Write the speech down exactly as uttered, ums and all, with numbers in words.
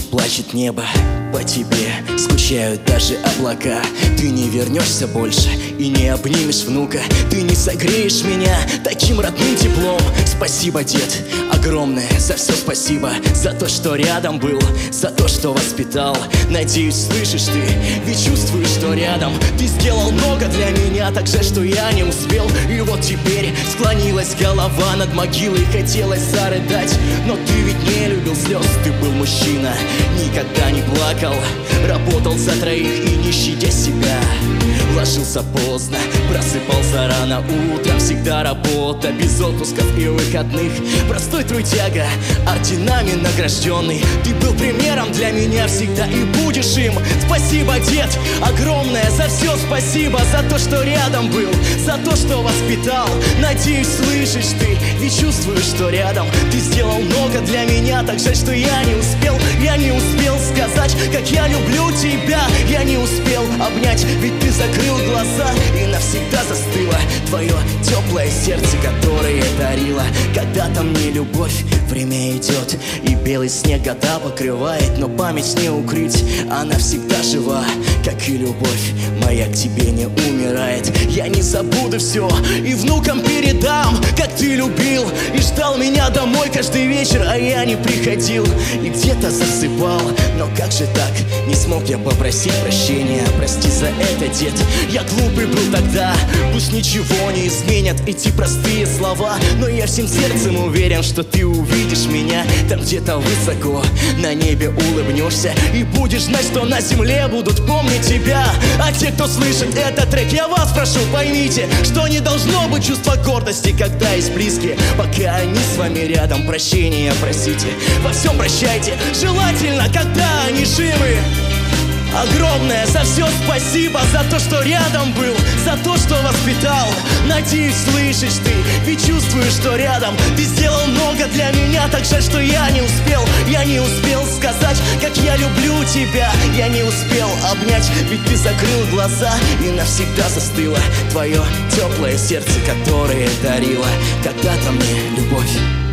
плачет небо по тебе, скучают даже облака. Ты не вернешься больше и не обнимешь внука. Ты не согреешь меня таким родным теплом. Спасибо, дед, огромное за все спасибо. За то, что рядом был, за то, что воспитал. Надеюсь, слышишь ты, ведь чувствую, что рядом. Ты сделал много для меня, так же, что я не успел. И вот теперь склонилась голова над могилой. Хотелось зарыдать, но ты ведь не любил слез. Ты был мужчина, никогда не плакал. Работал за троих и не щадя себя. Ложился поздно, просыпался рано утром. Всегда работа, без отпусков и выходных. Простой трудяга, орденами награжденный. Ты был примером для меня всегда и будешь им. Спасибо, дед, огромное за все спасибо. За то, что рядом был, за то, что воспитал. Надеюсь, слышишь ты, ведь чувствую, что рядом. Ты сделал много для меня, так жаль, что я не успел. Я не успел сказать, как я люблю тебя. Я не успел обнять, ведь ты закрыл глаза. И навсегда застыло твое теплое сердце, которое дарило когда-то мне любовь. Время идет, и белый снег года покрывает, но память не укрыть, она всегда жива, как и любовь моя к тебе не умирает. Я не забуду все и внукам передам, как ты любил и ждал меня домой каждый вечер, а я не приходил и где-то засыпал. Но как же так, не смог я попросить прощения. Прости за это, дед, я глупый был тогда. Пусть ничего не изменят эти простые слова, но я всем сердцем уверен, что ты увидишь меня там где-то высоко на небе, улыбнешься и будешь знать, что на земле будут помнить тебя. А те, кто слышит этот трек, я вас прошу, поймите, что не должно быть чувства гордости, когда есть близкие. Пока они с вами рядом, прощения просите, во всем прощайте, желательно, когда они живы. Огромное за все спасибо, за то, что рядом был, за то, что воспитал. Надеюсь, слышишь ты, ведь чувствую, что рядом. Ты сделал много для меня, так жаль, что я не успел. Я не успел сказать, как я люблю тебя. Я не успел обнять, ведь ты закрыл глаза. И навсегда застыло твое теплое сердце, которое дарило когда-то мне любовь.